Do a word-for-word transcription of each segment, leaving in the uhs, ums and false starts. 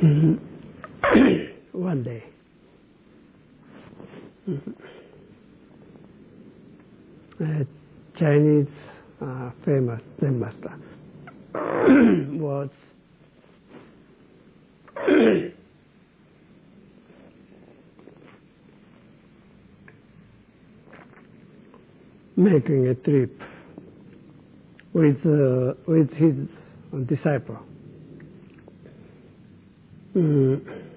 One day, a Chinese uh, famous Zen master was making a trip with uh, with his disciple. Mm.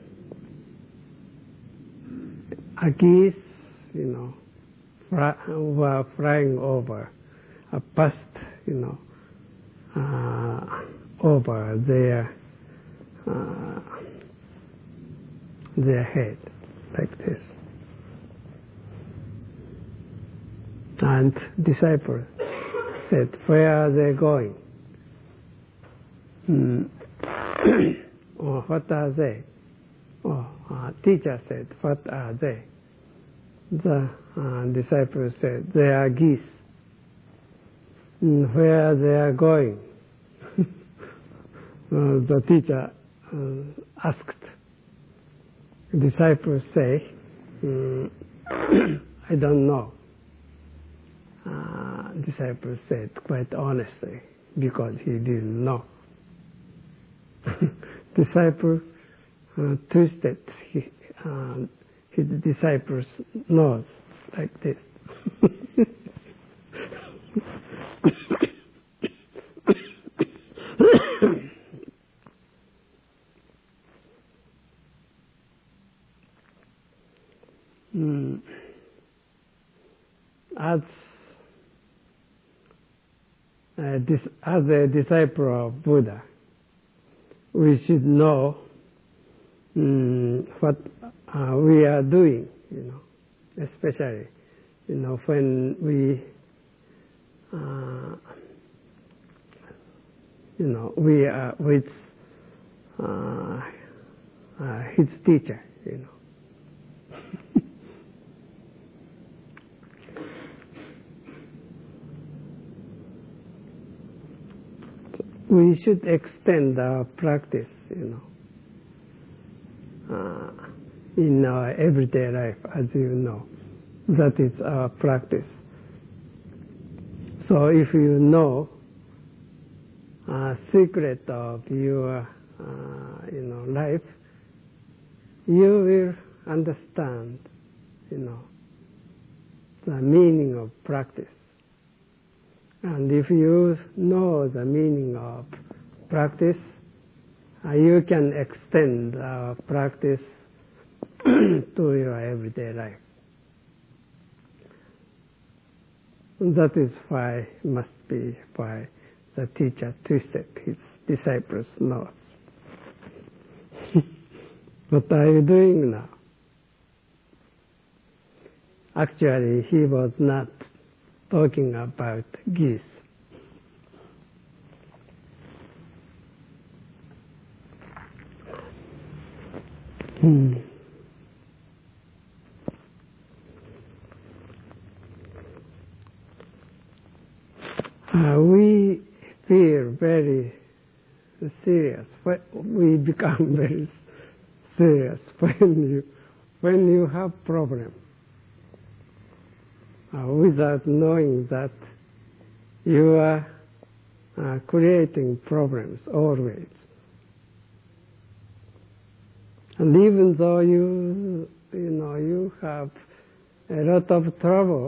A geese, you know, fly, were flying over, uh, past, you know, uh, over their uh, their head, like this. And disciples said, "Where are they going? Mm. Or what are they?" Oh, uh, teacher said, "What are they?" The uh, disciples said, "They are geese." Mm, where they are going? uh, the teacher uh, asked. Disciples say, mm, "I don't know." Uh, disciples said quite honestly, because he didn't know. Disciple uh, twisted his, uh, his disciples' nose like this. mm. As a, dis- as a disciple of Buddha, we should know mm, what uh, we are doing, you know, especially, you know, when we, uh, you know, we are with uh, uh, his teacher, you know. We should extend our practice, you know, uh, in our everyday life, as you know. That is our practice. So if you know a secret of your, uh, you know, life, you will understand, you know, the meaning of practice. And if you know the meaning of practice, uh, you can extend our practice to your everyday life. That is why, must be why the teacher twisted his disciples' nose. What are you doing now? Actually, he was not talking about geese. Hmm. Uh, we feel very serious. We become very serious when you when you have problem, uh, without knowing that you are uh, creating problems always. And even though you you know you have a lot of trouble,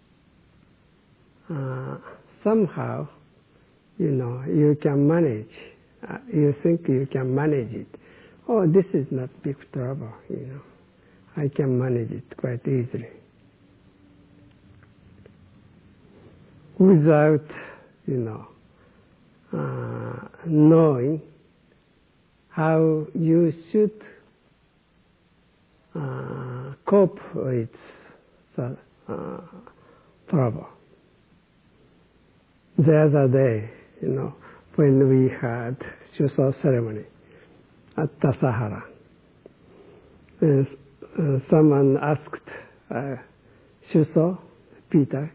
uh, somehow, you know, you can manage. Uh, you think you can manage it. Oh, this is not big trouble, you know. I can manage it quite easily. Without, you know, uh, knowing how you should uh, cope with the uh, trouble. The other day, you know, when we had Shuso ceremony at Tassajara, uh, uh, someone asked uh, Shuso, Peter,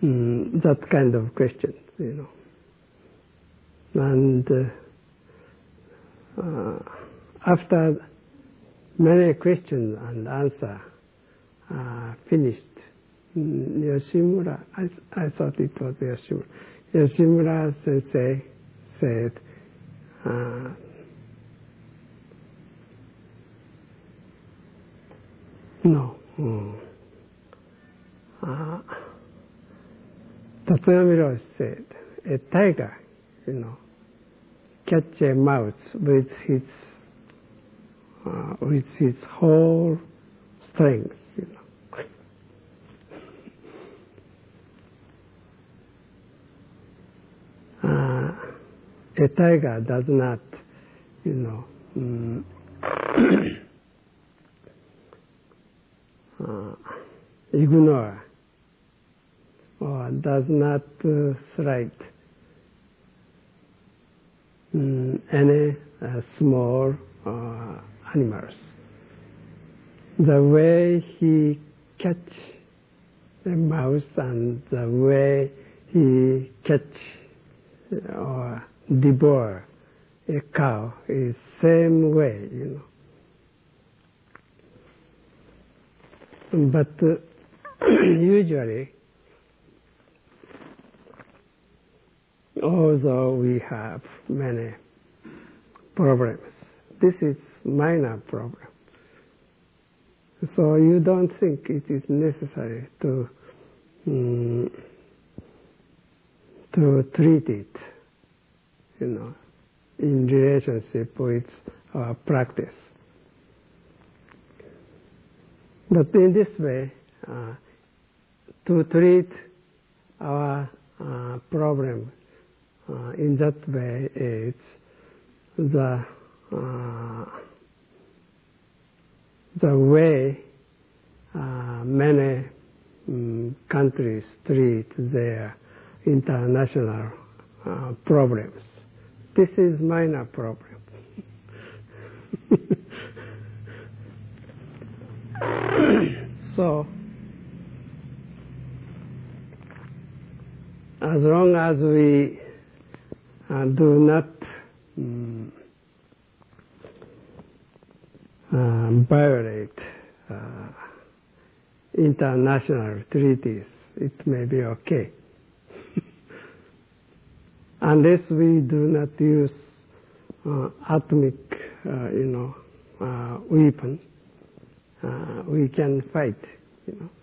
mm, that kind of question, you know. And uh, uh, after many questions and answer uh, finished, Yoshimura, I, I thought it was Yoshimura. Yoshimura sensei said, uh, no. Mm. Uh, Tatsugami Roshi said, a tiger, you know, catch a mouse with his uh, with his whole strength, you know. Uh, a tiger does not, you know, um, uh, ignore or does not uh, slight um, any uh, small uh, animals. The way he catch a mouse and the way he catch or devour a cow is same way, you know. But uh, usually, although we have many problems, this is minor problem. So you don't think it is necessary to um, to treat it, you know, in relationship with our practice. But in this way, uh, to treat our uh, problem uh, in that way is the uh, the way uh, many um, countries treat their international uh, problems. This is minor problem. So, as long as we uh, do not um, uh, violate uh, international treaties, it may be okay. Unless we do not use uh, atomic, uh, you know, uh, weapon, uh, we can fight, you know.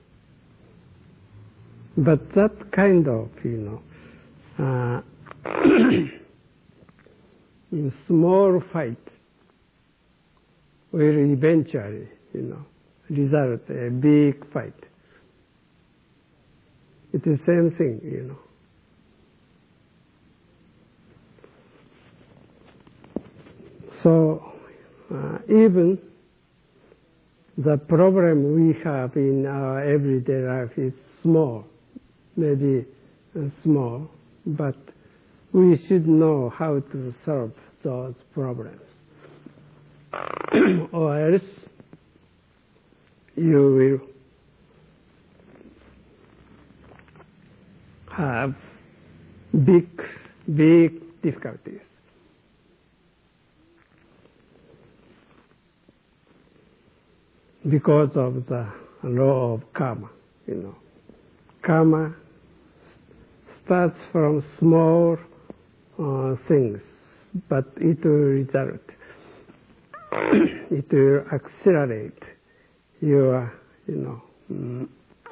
But that kind of, you know, uh, small fight will eventually, you know, result a big fight. It is the same thing, you know. So uh, even the problem we have in our everyday life is small, maybe uh, small, but we should know how to solve those problems. Or else you will have big, big difficulties. Because of the law of karma, you know. Karma starts from small uh, things, but it will result, it will accelerate your, you know, um,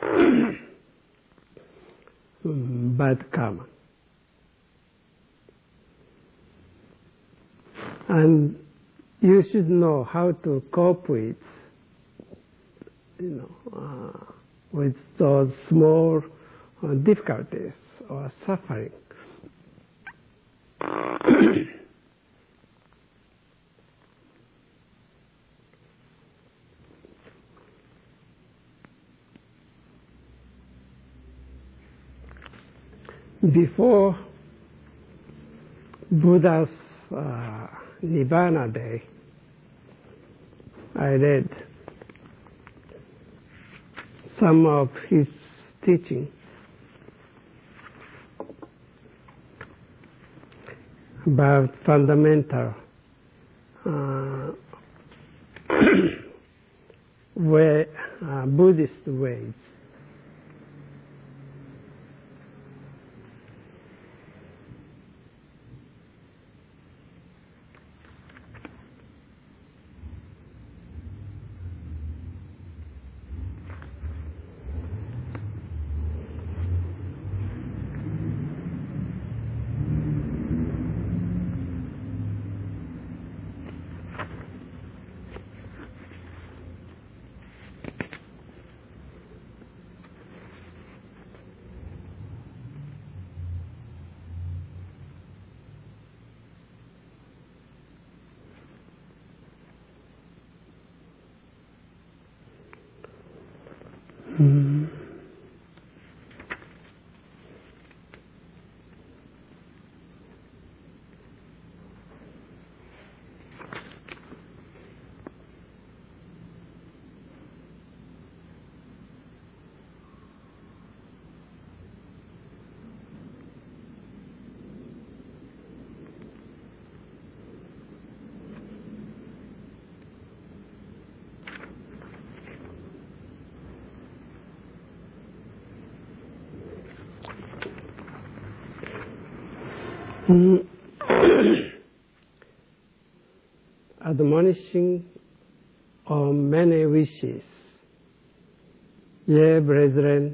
bad karma. And you should know how to cope with, you know, uh, with those small uh, difficulties or suffering. Before Buddha's uh, Nibbana day, I read some of his teaching, about fundamental uh, way, uh, Buddhist ways. Mm. Mm. Admonishing on many wishes. Ye brethren,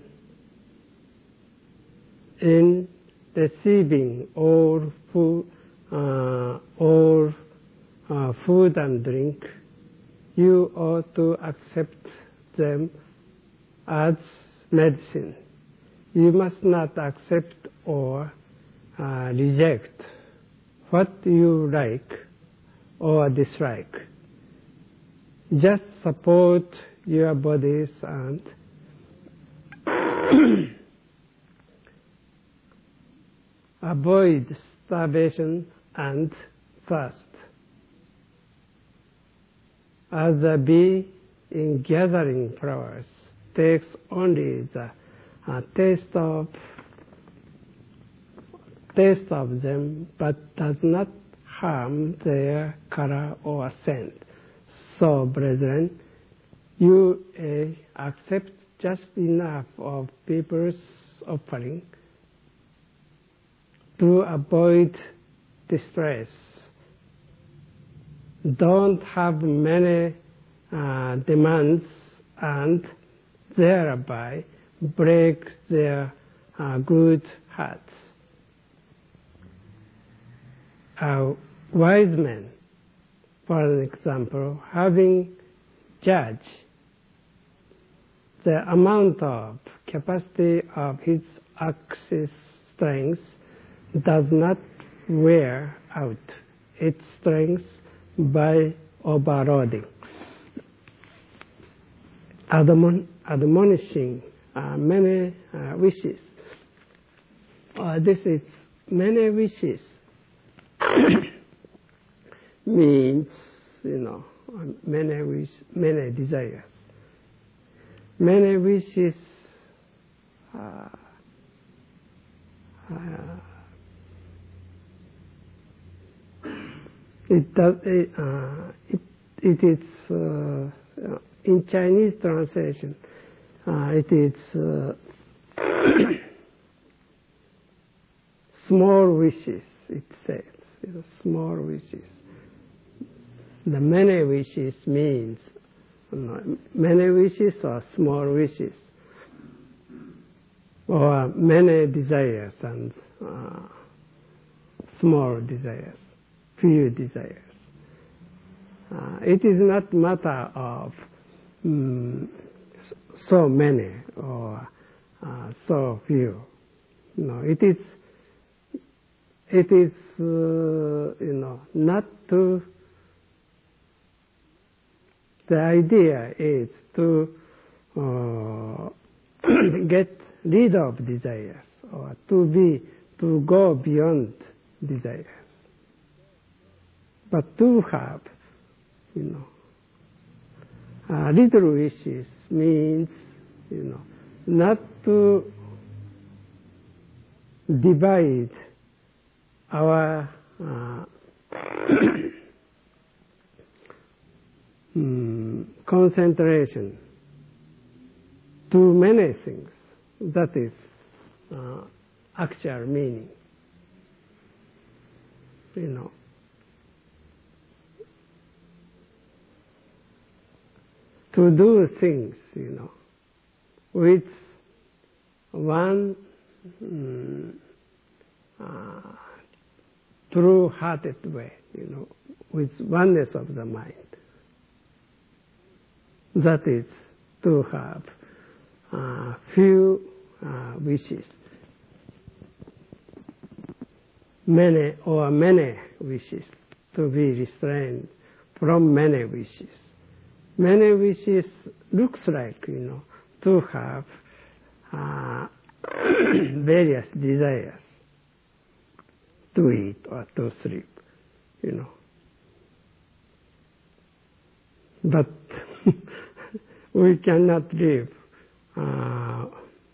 in receiving all food, uh, all uh, food and drink, you ought to accept them as medicine. You must not accept or uh, reject what you like or dislike. Just support your bodies and avoid starvation and thirst. As a bee in gathering flowers takes only the uh, taste of taste of them, but does not harm their color or scent. So, brethren, you uh, accept just enough of people's offering to avoid distress. Don't have many uh, demands and thereby break their uh, good hearts. A wise man, for example, having judged the amount of capacity of his axis strength, does not wear out its strength by overloading. Admon admonishing uh, many uh, wishes. Uh, this is many wishes. Means, you know, many wish, many desires. Many wishes uh, uh, it does it, uh, it, it is uh, in Chinese translation uh, it is uh, small wishes, it says, you know, small wishes. The many wishes means, you know, many wishes or small wishes, or many desires and uh, small desires, few desires. Uh, it is not matter of um, so many or uh, so few. No, it is. It is, uh, you know, not to. The idea is to uh, get rid of desires, or to be, to go beyond desires. But to have, you know, uh, little wishes means, you know, not to divide our uh, mm, concentration to many things. That is uh, actual meaning. You know. To do things, you know, with one mm, uh, true-hearted way, you know, with oneness of the mind. That is to have uh, few uh, wishes, many or many wishes, to be restrained from many wishes. Many wishes looks like, you know, to have uh, various desires, to eat or to sleep, you know. But we cannot live, uh,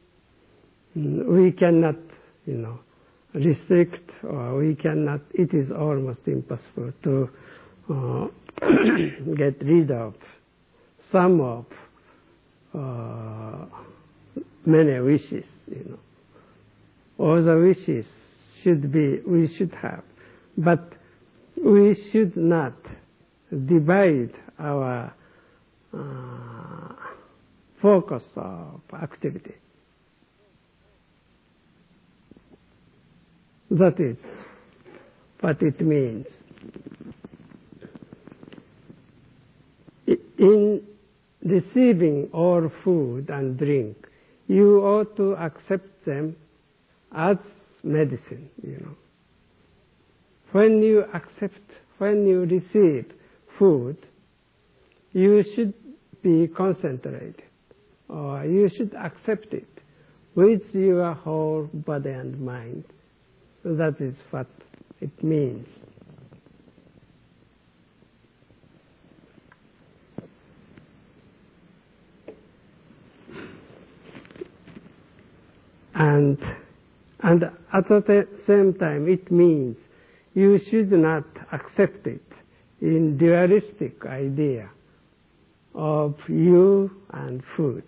we cannot, you know, restrict, or we cannot, it is almost impossible to uh, get rid of some of uh, many wishes, you know. All the wishes should be, we should have, but we should not divide our uh, focus of activity. That is what it means. In receiving all food and drink, you ought to accept them as medicine, you know. When you accept, when you receive food, you should be concentrated, or you should accept it with your whole body and mind. That is what it means. And, and at the same time, it means you should not accept it in dualistic idea of you and food.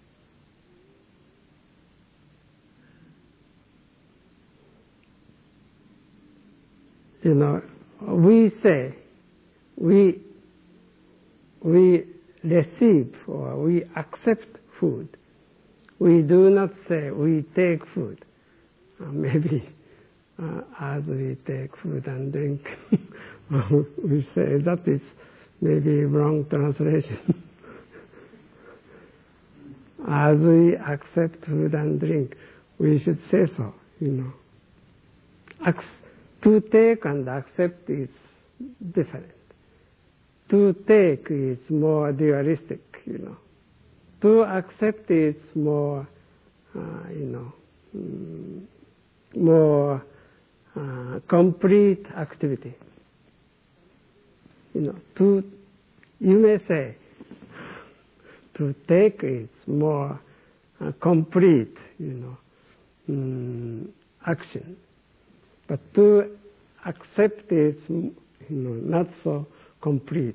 You know, we say we we receive or we accept food. We do not say we take food. Uh, maybe uh, as we take food and drink, we say that is maybe wrong translation. As we accept food and drink, we should say so, you know. Ac- to take and accept is different. To take is more dualistic, you know. To accept is more, uh, you know, mm, more uh, complete activity. You know, to, you may say, to take is more uh, complete, you know, mm, action. But to accept is, you know, not so complete.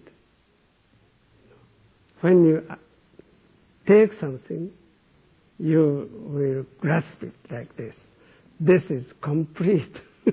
When you take something, you will grasp it like this. This is complete,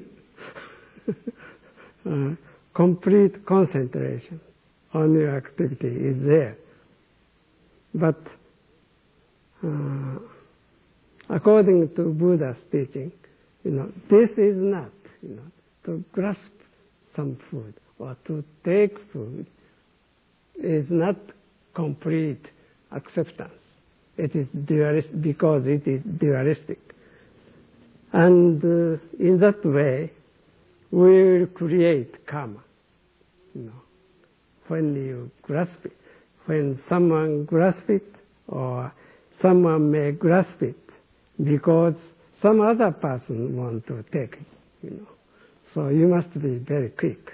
uh, complete concentration on your activity is there. But uh, according to Buddha's teaching, you know, this is not, you know, to grasp some food or to take food is not complete acceptance. It is dualistic because it is dualistic. And uh, in that way, we will create karma. You know, when you grasp it, when someone grasps it, or someone may grasp it because some other person wants to take it, you know. So you must be very quick.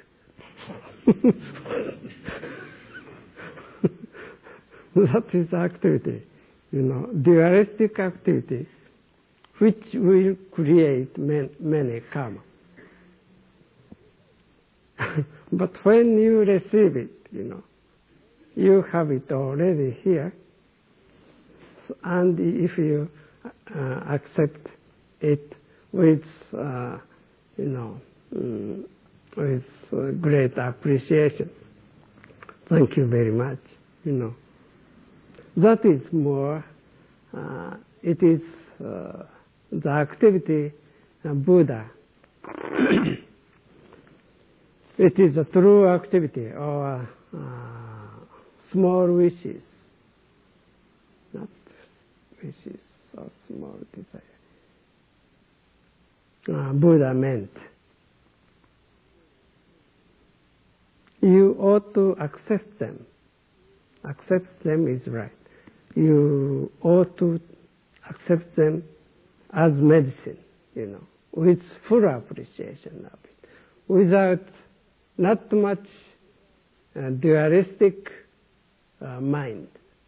That is activity, you know, dualistic activity, which will create many, many karma. But when you receive it, you know, you have it already here. So, and if you uh, accept it with, uh, you know, mm, with uh, great appreciation, thank you very much, you know. That is more, uh, it is uh, the activity uh, Buddha. It is a true activity or uh, small wishes, not wishes or small desire. Uh, Buddha meant you ought to accept them. Accept them is right. You ought to accept them as medicine, you know, with full appreciation of it, without not much uh, dualistic uh, mind.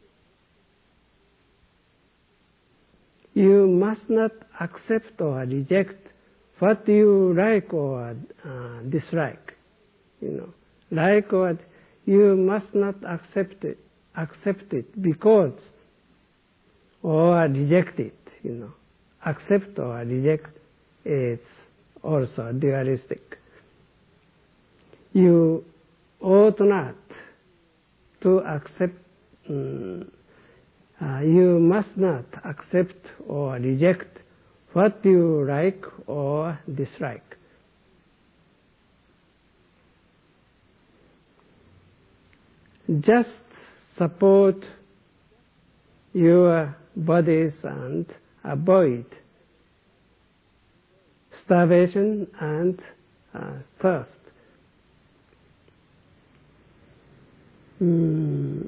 You must not accept or reject what you like or uh, dislike, you know. Like or you must not accept it, accept it because or reject it, you know. Accept or reject is also dualistic. You ought not to accept, um, uh, you must not accept or reject what you like or dislike. Just support your bodies and avoid starvation and uh, thirst. Mm.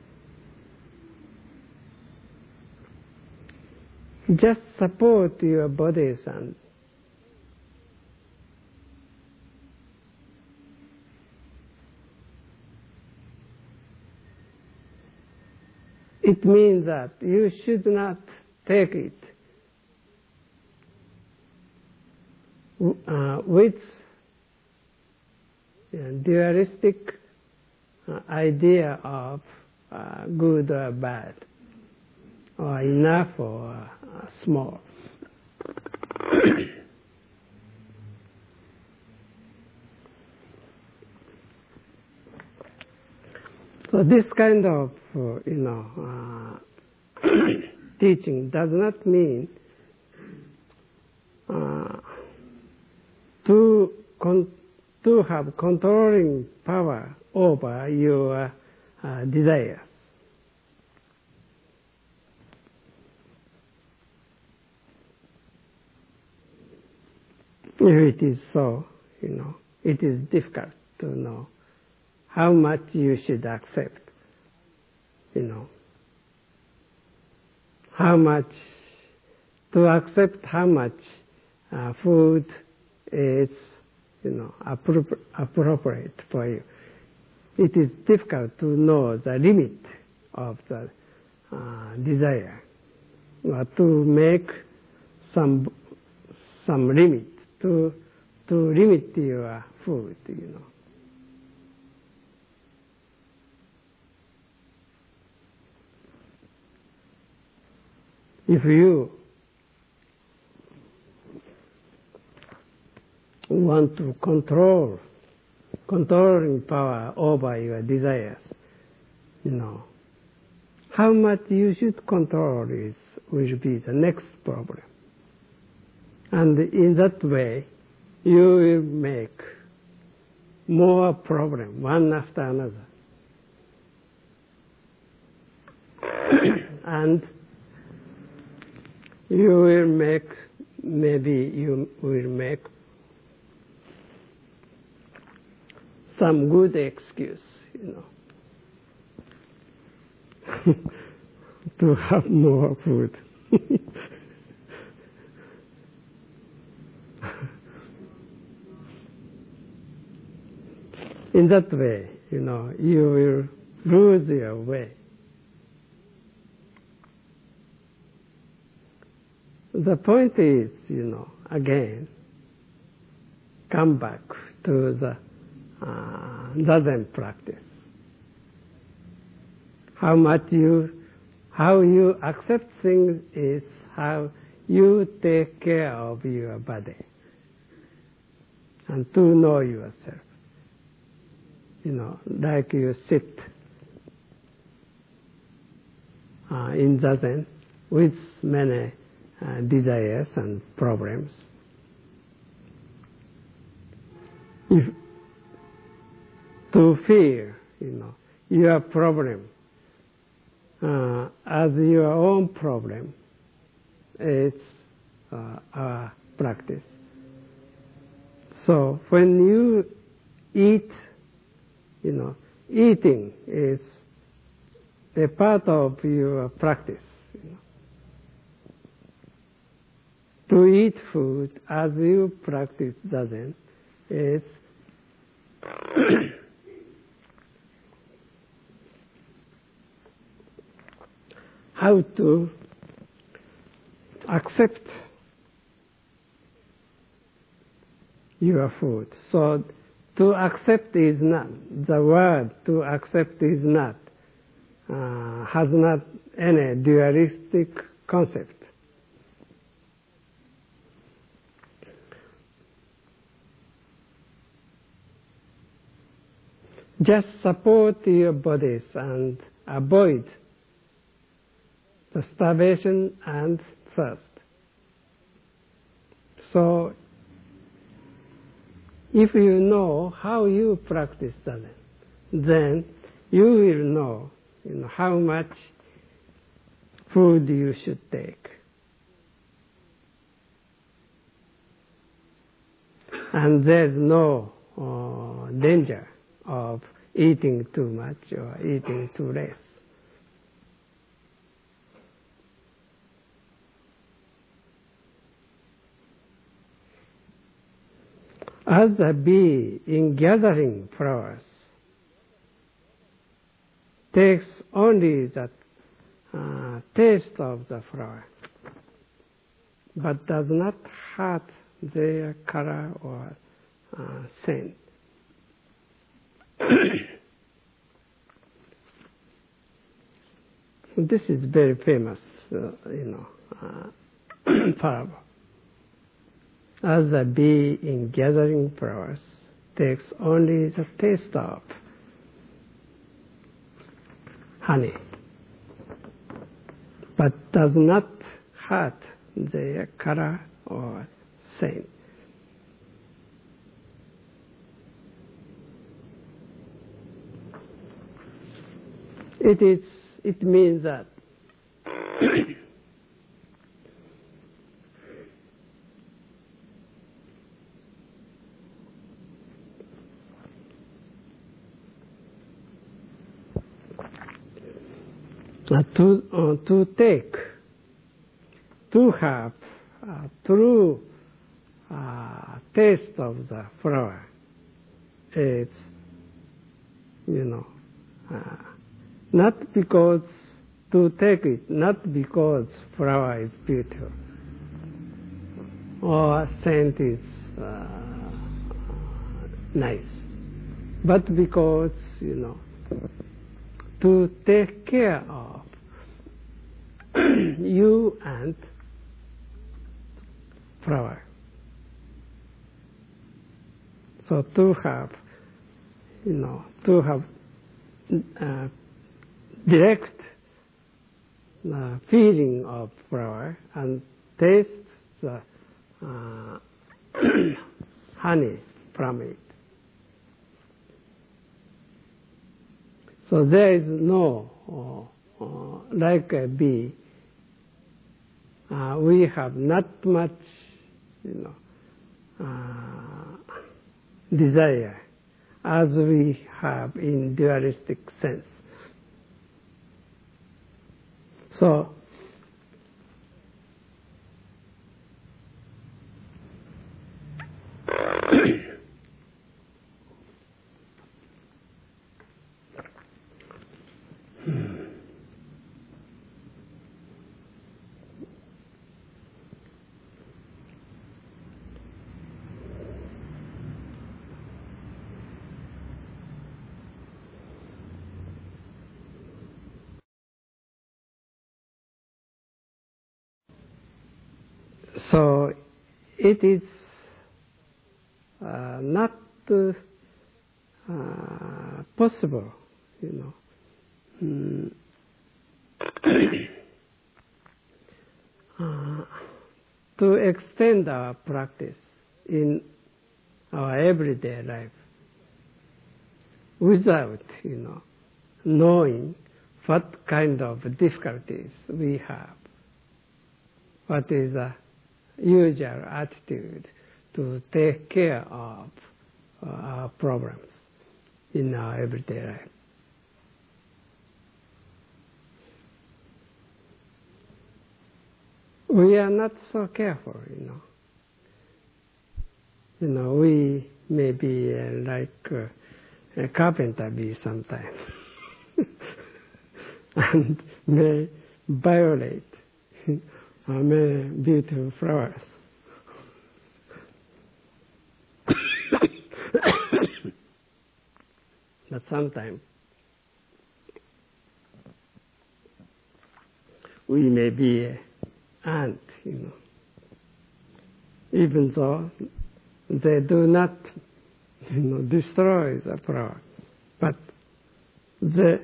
Just support your bodies and it means that you should not take it uh, with uh, dualistic uh, idea of uh, good or bad, or enough or uh, small. So this kind of, uh, you know, uh, teaching does not mean uh, to con- to have controlling power over your uh, desires. If it is so, you know, it is difficult to know how much you should accept, you know, how much, to accept how much uh, food is, you know, appro- appropriate for you. It is difficult to know the limit of the uh, desire, or to make some some limit, to to limit your food, you know. If you want to control, controlling power over your desires, you know, how much you should control is will be the next problem. And in that way, you will make more problems, one after another. And you will make, maybe you will make some good excuse, you know, to have more food. In that way, you know, you will lose your way. The point is, you know, again, come back to the uh, Zazen practice. How much you, how you accept things is how you take care of your body and to know yourself. You know, like you sit uh, in Zazen with many uh, desires and problems. If to feel, you know, your problem uh, as your own problem is uh, our practice. So when you eat, you know, eating is a part of your practice. You know. To eat food as you practice Zazen is how to accept your food. So to accept is not, the word to accept is not, uh, has not any dualistic concept. Just support your bodies and avoid the starvation and thirst. So, if you know how you practice Zazen, then you will know, you know how much food you should take. And there's no uh, danger of eating too much or eating too less. As a bee in gathering flowers takes only the uh, taste of the flower, but does not hurt their color or uh, scent. This is very famous, uh, you know, uh, parable. As a bee in gathering flowers takes only the taste of honey, but does not hurt their color or scent. It is. It means that uh, to uh, to take, to have uh, true uh, taste of the flower, it's, you know, uh, not because to take it, not because flower is beautiful or scent is uh, nice, but because, you know, to take care of you and flower. So to have, you know, to have uh, direct uh, feeling of flower and taste the uh, honey from it. So there is no, uh, uh, like a bee, uh, we have not much, you know, uh, desire as we have in dualistic sense. So, so it is uh, not uh, possible, you know, mm, uh, to extend our practice in our everyday life without, you know, knowing what kind of difficulties we have, what is the usual attitude to take care of uh, our problems in our everyday life. We are not so careful, you know. You know, we may be uh, like uh, a carpenter bee sometimes, and may violate uh, many beautiful flowers. But sometimes we may be an ant, you know, even though they do not, you know, destroy the flower, but the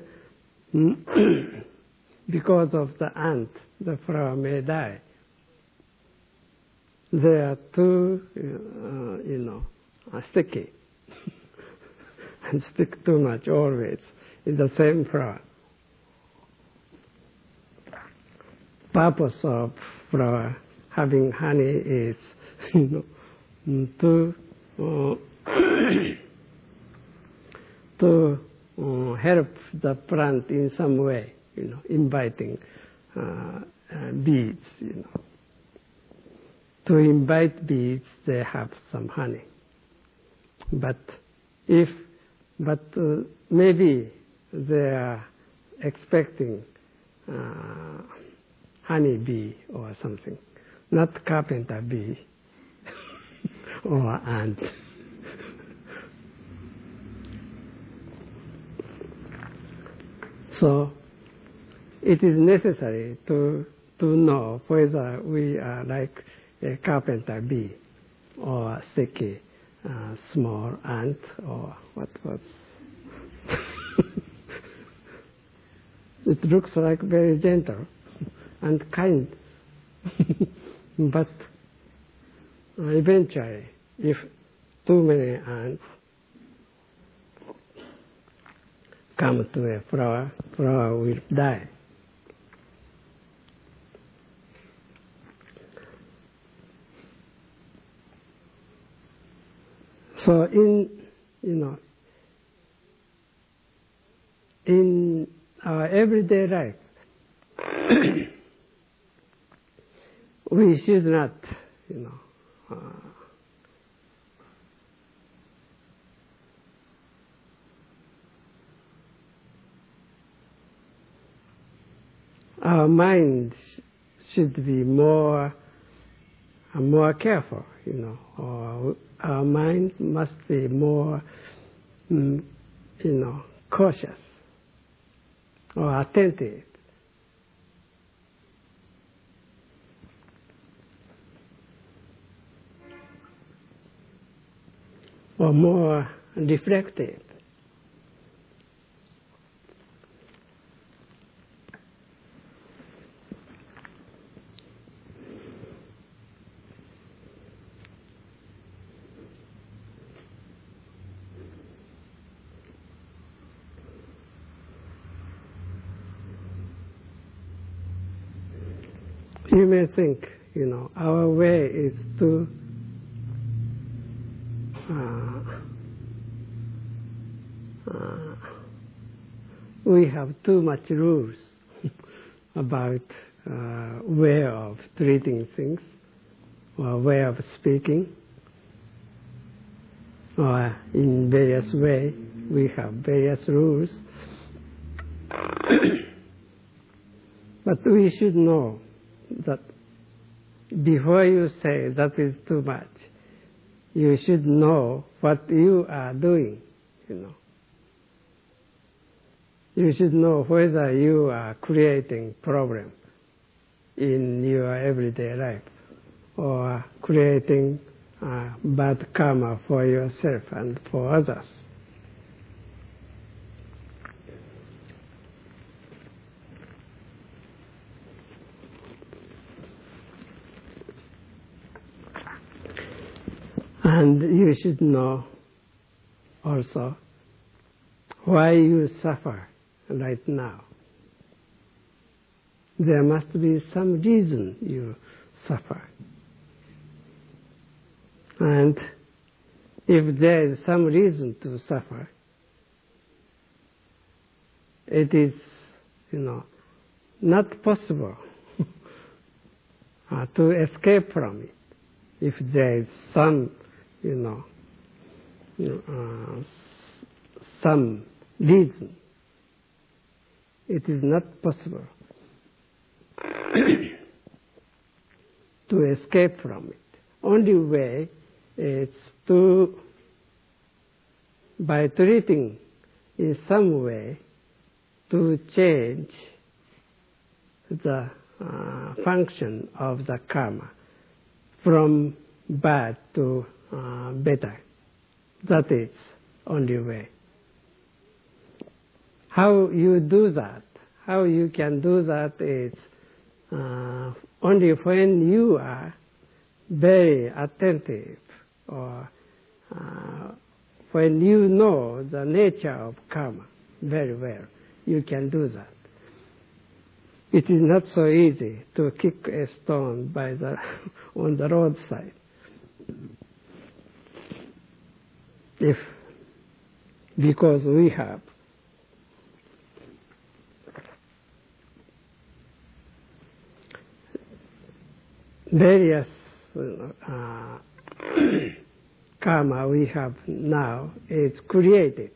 because of the ant, the flower may die. They are too, uh, you know, uh, sticky and stick too much always in the same flower. Purpose of flower having honey is, you know, to uh, to uh, help the plant in some way, you know, inviting uh, uh, bees, you know. To invite bees, they have some honey. But if, but uh, maybe they are expecting uh, honey bee or something, not carpenter bee or ant. So it is necessary to to know whether we are like a carpenter bee or sticky uh, small ant or what was. It looks like very gentle and kind, but eventually, if too many ants come to a flower, flower will die. So in, you know, in our everyday life, we should not, you know, uh, our mind should be more, uh, more careful, you know, or our mind must be more, mm, you know, cautious or attentive. Or more reflective. You may think, you know, our way is to uh, uh, we have too much rules about uh, way of treating things, or way of speaking, or in various ways we have various rules. But we should know that before you say that is too much, you should know what you are doing, you know. You should know whether you are creating problem in your everyday life, or creating uh, bad karma for yourself and for others. And you should know also why you suffer right now. There must be some reason you suffer. And if there is some reason to suffer, it is, you know, not possible uh, to escape from it. If there is some, you know, you know uh, some reason, it is not possible to escape from it. Only way is to, by treating in some way, to change the uh, function of the karma from bad to uh, better. That is only way. How you do that, how you can do that is uh, only when you are very attentive, or uh, when you know the nature of karma very well, you can do that. It is not so easy to kick a stone by the on the roadside. If because we have various uh, karma we have now is created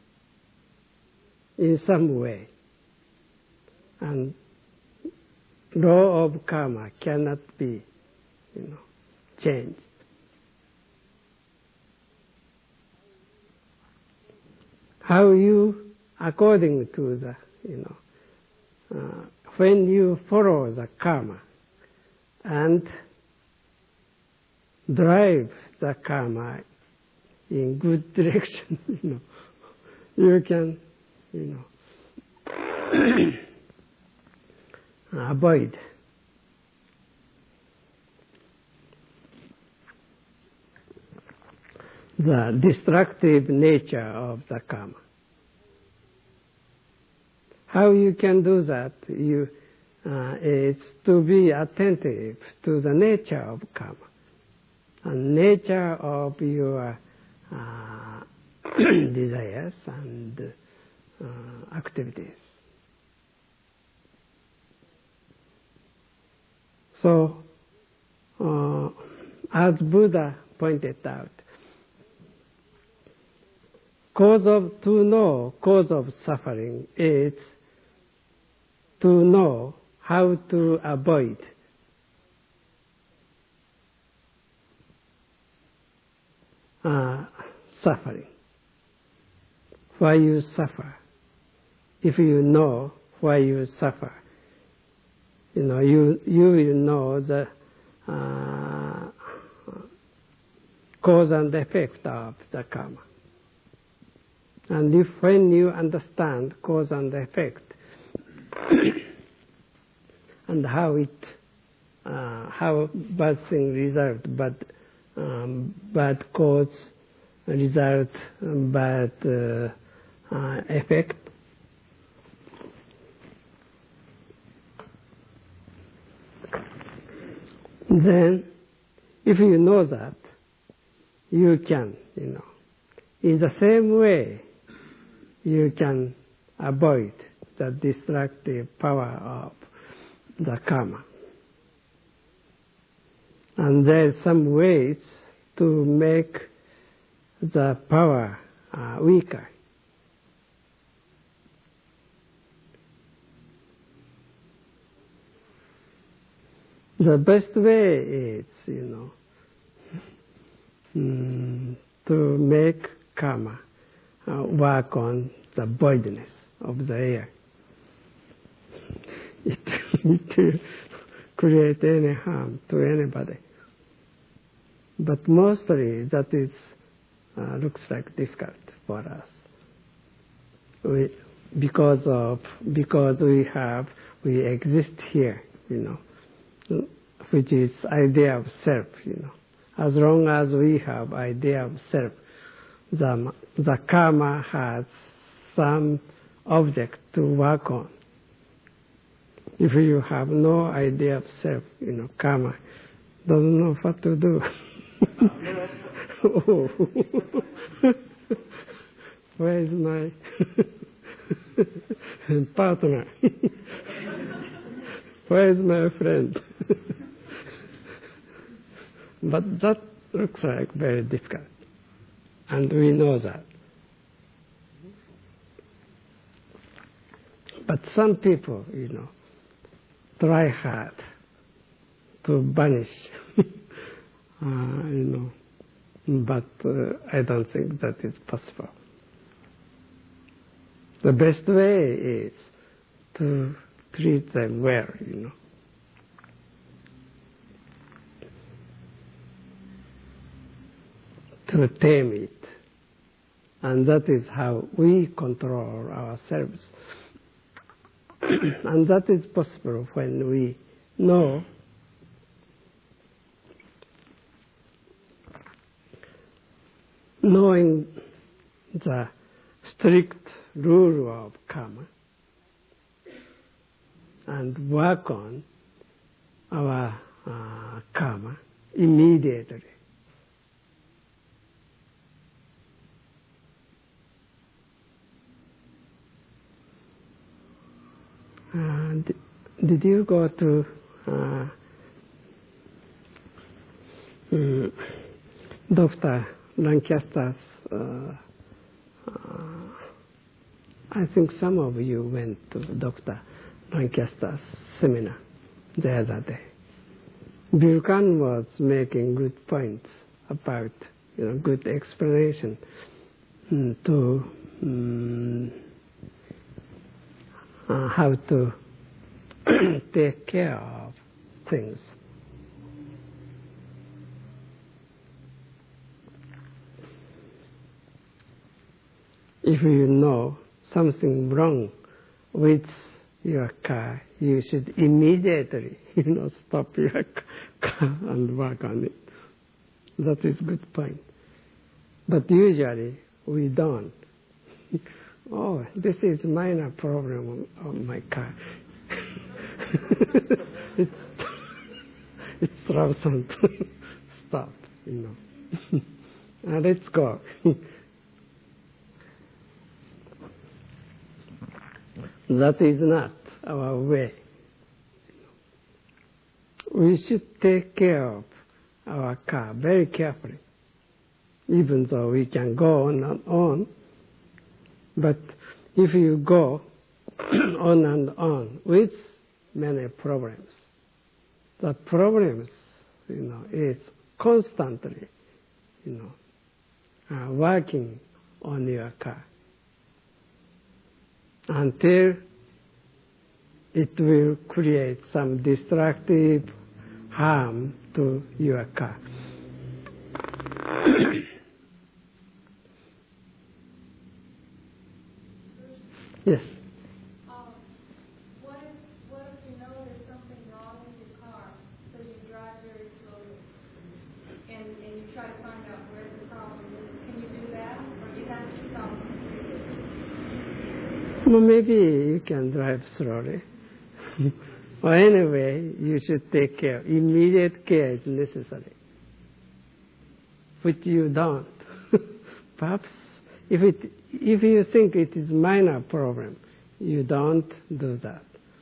in some way, and law of karma cannot be, you know, changed. How you, according to the, you know, uh, when you follow the karma and drive the karma in good direction, you know, you can, you know, avoid the destructive nature of the karma. How you can do that? You, uh, it's to be attentive to the nature of karma and nature of your uh, desires and uh, activities. So, uh, as Buddha pointed out, cause of, to know cause of suffering is to know how to avoid uh, suffering. Why you suffer. If you know why you suffer, you know, you, you will know the uh, cause and effect of the karma. And if when you understand cause and effect and how it, uh, how bad thing result, bad, um, bad cause result, bad uh, uh, effect, then if you know that, you can, you know, in the same way, you can avoid the destructive power of the karma. And there are some ways to make the power uh, weaker. The best way is, you know, mm, to make karma uh, work on the voidness of the air. It will create any harm to anybody. But mostly that is uh, looks like difficult for us. We, because of because we have we exist here, you know, which is idea of self, you know. As long as we have idea of self, the the karma has some object to work on. If you have no idea of self, you know, karma doesn't know what to do. Oh. Where is my partner? Where is my friend? But that looks like very difficult, and we know that. But some people, you know, try hard to banish, uh, you know, but uh, I don't think that is possible. The best way is to treat them well, you know. To tame it. And that is how we control ourselves. And that is possible when we know knowing the strict rule of karma and work on our uh, karma immediately. Uh, did, did you go to uh, um, Doctor Lancaster's? Uh, uh, I think some of you went to Doctor Lancaster's seminar the other day. Buchan was making good points about, you know, good explanation um, to um, uh, how to take care of things. If you know something wrong with your car, you should immediately, you know, stop your car and work on it. That is a good point. But usually we don't. Oh, this is minor problem on my car. it, it's troublesome. Stop, you know. And let's go. That is not our way. We should take care of our car very carefully, even though we can go on and on. But if you go on and on with many problems, the problems, you know, is constantly, you know, uh, working on your car until it will create some destructive harm to your car. Yes. Um, what if what if you know there's something wrong with your car, so you drive very slowly, and and you try to find out where the problem is? Can you do that, or do you have to stop? Well, maybe you can drive slowly. Or anyway, you should take care. Immediate care is necessary, which you don't. Perhaps if it if you think it is minor problem, you don't do that,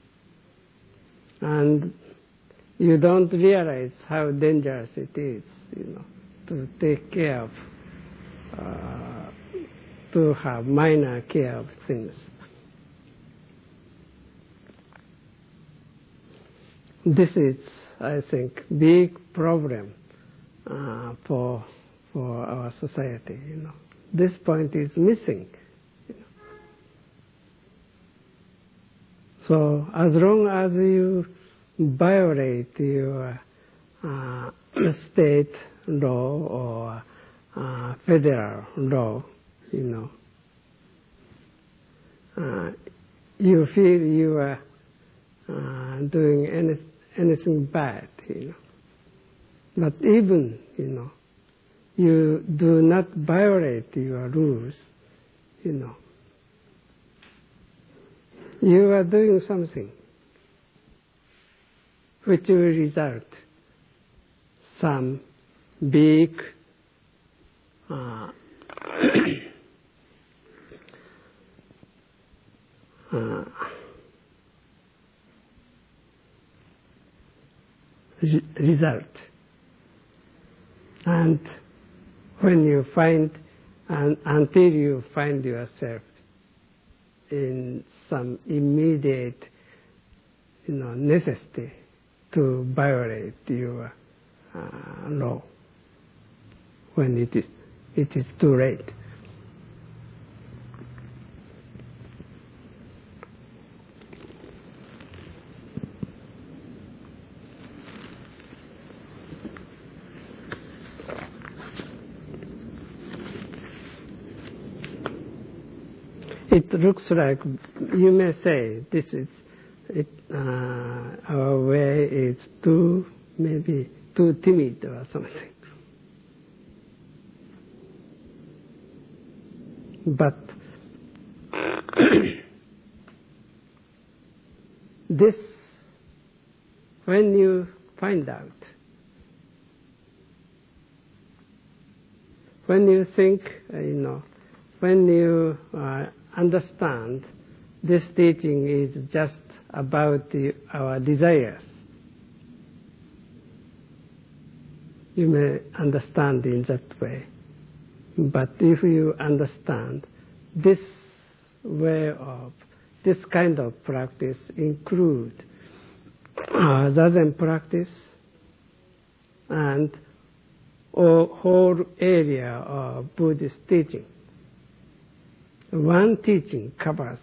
and you don't realize how dangerous it is, you know, to take care of, uh, to have minor care of things. This is, I think, big problem uh, for for our society. You know, this point is missing. You know. So as long as you violate your uh, state law or uh, federal law, you know, uh, you feel you are uh, doing any, anything bad, you know. But even, you know, you do not violate your rules, you know. You are doing something which will result some big uh, uh, re- result. And when you find, and until you find yourself in some immediate, you know, necessity to violate your uh, law, when it is it is too late. It looks like, you may say, this is, it, uh, our way is too, maybe too timid or something. But this, when you find out, when you think, uh, you know, when you uh, understand this teaching is just about the, our desires, you may understand in that way. But if you understand this way of, this kind of practice include uh, Zazen practice and a whole area of Buddhist teaching. One teaching covers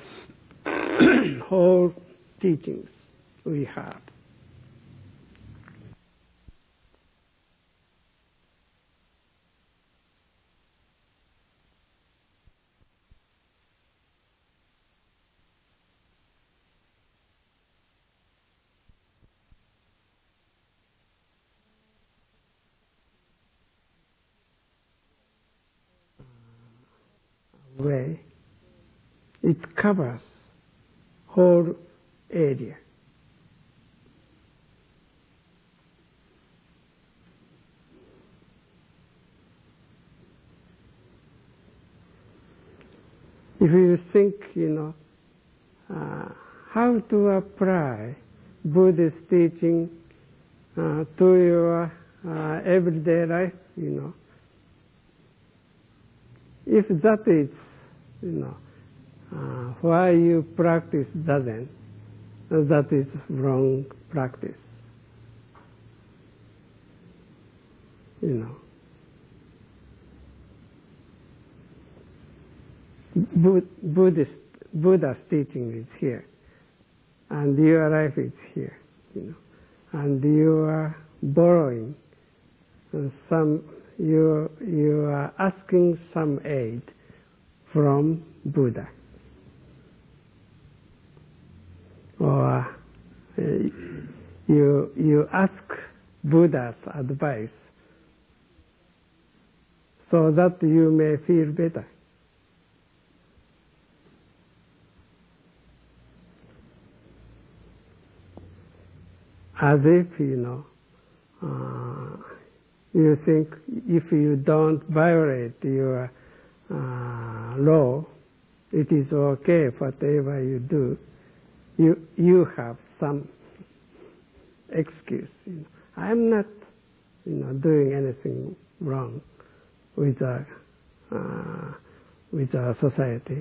whole teachings we have. Way, it covers whole area. If you think, you know, uh, how to apply Buddhist teaching uh, to your uh, everyday life, you know, if that is, you know, uh, why you practice Zazen, that is wrong practice. You know. Buddhist, Buddha's teaching is here, and your life is here, you know, and you are borrowing some, you you are asking some aid from Buddha, or uh, you you ask Buddha's advice so that you may feel better. As if, you know, uh, you think if you don't violate your uh, law, it is okay, whatever you do. You you have some excuse. You know. I'm not, you know, doing anything wrong with our, uh, with our society.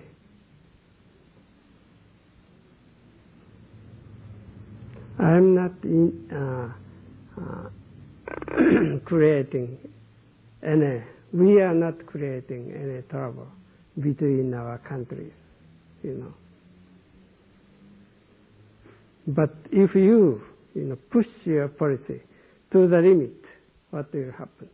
I'm not in, uh, uh, creating any, we are not creating any trouble between our countries, you know. But if you, you know, push your policy to the limit what will happen?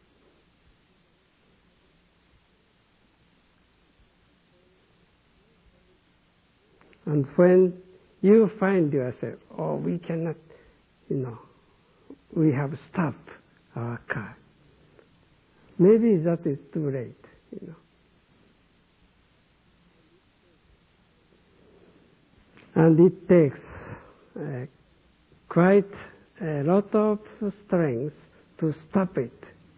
And when you find yourself, oh, we cannot, you know, we have stopped our car. Maybe that is too late, you know. And it takes uh, quite a lot of strength to stop it.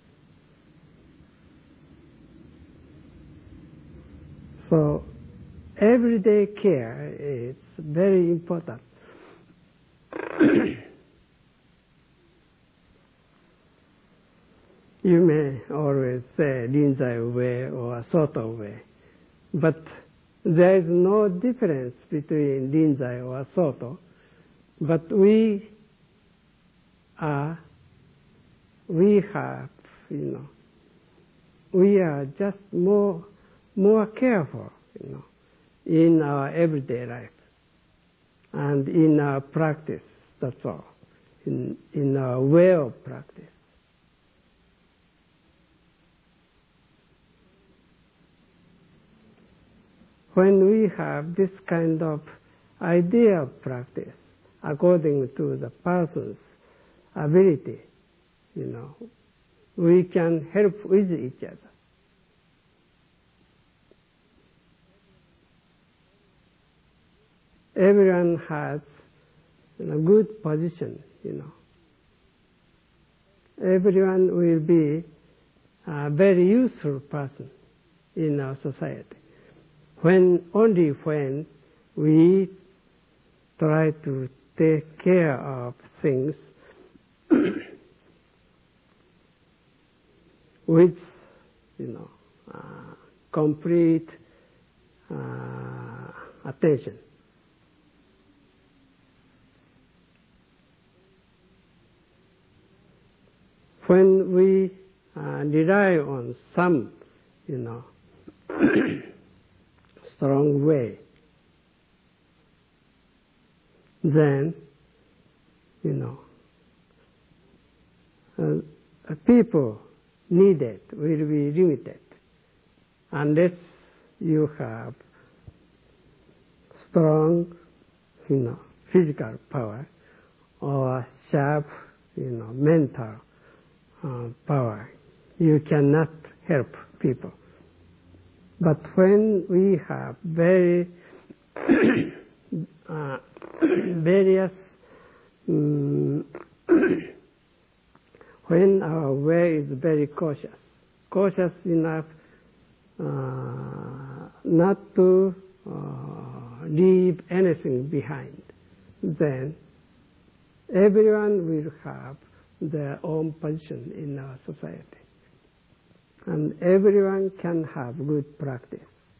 So everyday care is very important. You may always say Rinzai way or Soto way, but there is no difference between Rinzai or Soto, but we are, we have, you know, we are just more, more careful, you know, in our everyday life and in our practice, that's all, in, in our way of practice. When we have this kind of idea of practice, according to the person's ability, you know, we can help with each other. Everyone has, you know, good position, you know. Everyone will be a very useful person in our society. When, only when we try to take care of things with, you know, uh, complete uh, attention. When we uh, rely on some, you know, strong way, then, you know, uh, people needed will be limited unless you have strong, you know, physical power or sharp, you know, mental uh, power. You cannot help people. But when we have very uh, various, um, when our way is very cautious, cautious enough uh, not to uh, leave anything behind, then everyone will have their own position in our society. And everyone can have good practice.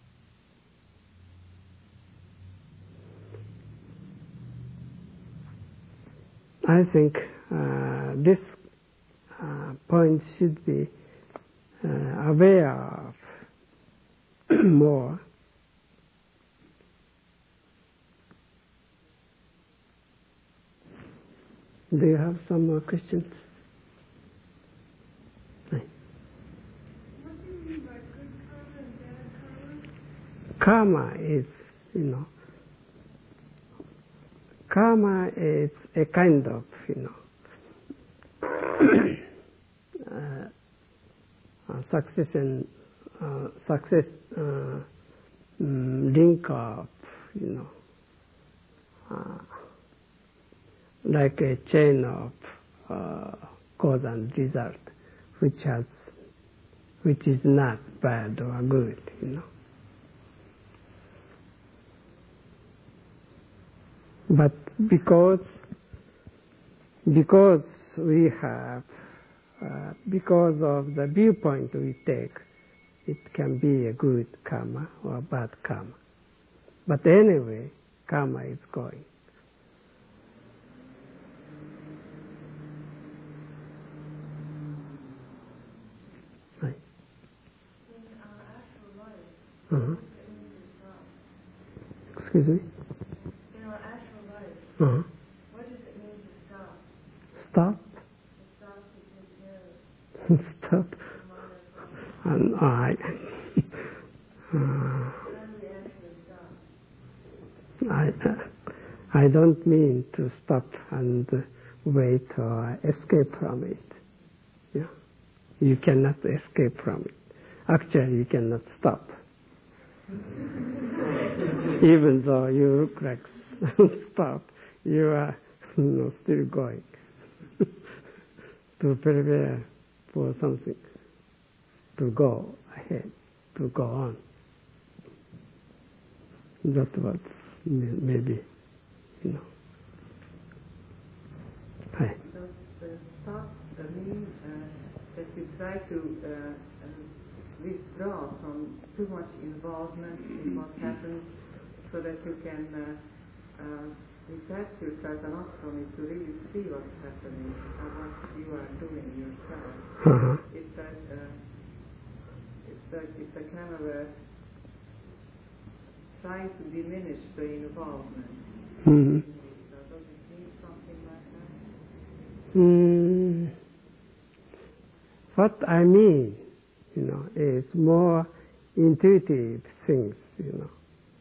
I think uh, this uh, point should be uh, aware of more. Do you have some more questions? Karma is, you know, karma is a kind of, you know, uh, succession, uh, success uh, um, link of, you know, uh, like a chain of uh, cause and result, which has, which is not bad or good, you know. But because, because we have, uh, because of the viewpoint we take, it can be a good karma or bad karma. But anyway, karma is going. Right. In our actual life, Uh-huh. what does it mean to stop? Excuse me? In our actual life, Uh-huh. what does it mean to stop? Stop? To stop to take care of Stop. And I, uh, I, uh, I don't mean to stop and wait or escape from it. Yeah. You cannot escape from it. Actually, you cannot stop. Even though you look like stop, you are you know, still going to prepare for something, to go ahead, to go on. That's what maybe, you know. Hi. Does the stop mean uh, that you try to uh, uh, withdraw from too much involvement in what happens so that you can uh, uh, detach yourself enough from it to really see what's happening and what you are doing yourself? Uh-huh. It's like uh, it's like it's a kind of a trying to diminish the involvement. Mm-hmm. So does it mean something like that? Mm, what I mean, you know, is more intuitive things, you know.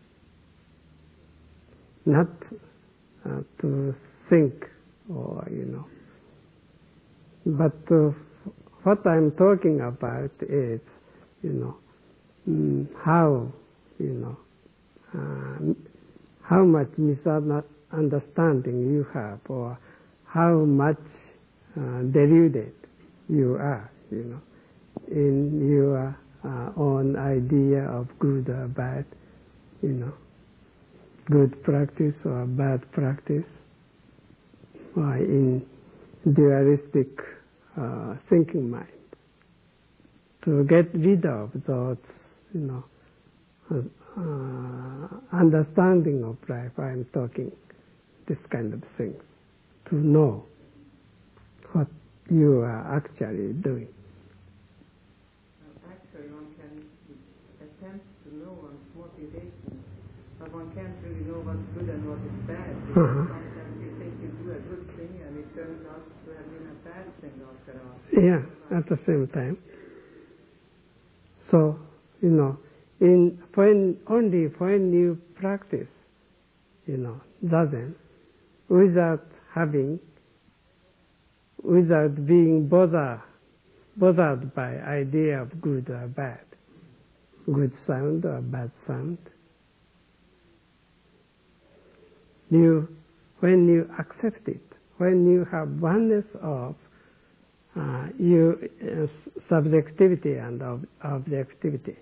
Not uh, to think or, you know. But uh, what I'm talking about is, you know, mm, how, you know, uh, how much misunderstanding you have or how much uh, deluded you are, you know, in your uh, own idea of good or bad, you know, good practice or bad practice, or in dualistic uh, thinking mind. To get rid of those, you know, uh, understanding of life, I'm talking this kind of things, to know what you are actually doing. Well, actually, one can attempt to know one's motivation, but one can't really know what's good and what is bad, because Uh-huh. sometimes you think you do a good thing and it turns out to have been a bad thing after all. Yeah, at the same time. So, you know, in when only when you practice, you know, doesn't, without having, without being bothered, bothered by idea of good or bad, good sound or bad sound. You, when you accept it, when you have oneness of uh, you uh, subjectivity and ob- objectivity,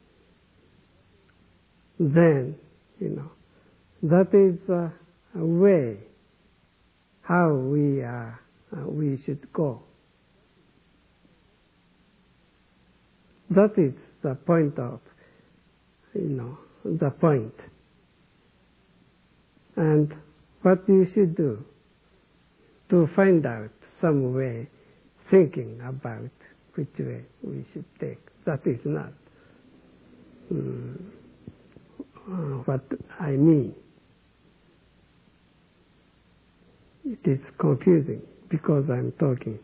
then, you know, that is uh, a way how we are, uh, we should go. That is the point of, you know, the point. And what you should do to find out some way, thinking about which way we should take. That is not um, uh, what I mean. It is confusing because I'm talking,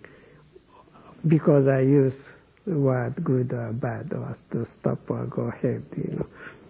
because I use the word good or bad or to stop or go ahead, you know.